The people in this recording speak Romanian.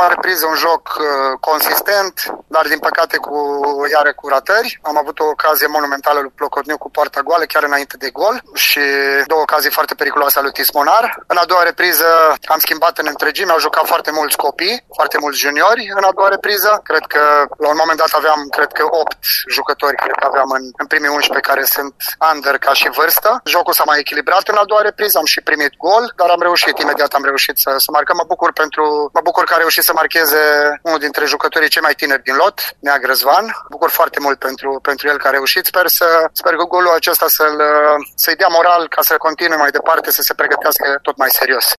prima repriză un joc consistent, dar din păcate cu ratări. Am avut o ocazie monumentală lui Plocotniuc cu poarta goală chiar înainte de gol și două ocazii foarte periculoase ale lui Tismonar. În a doua repriză am schimbat în întregime, au jucat foarte mulți copii, foarte mulți juniori în a doua repriză. Cred că la un moment dat aveam, 8 jucători, în primii 11 care sunt under ca și vârstă. Jocul s-a mai echilibrat în a doua repriză, am și primit gol, dar imediat am reușit să marcăm. Mă bucur că a reușit să marcheze unul dintre jucătorii cei mai tineri din lot, Nea Grăzvan. Mă bucur foarte mult pentru el că a reușit. Sper că golul acesta să-i dea moral ca să continue mai departe, să se pregătească tot mai serios.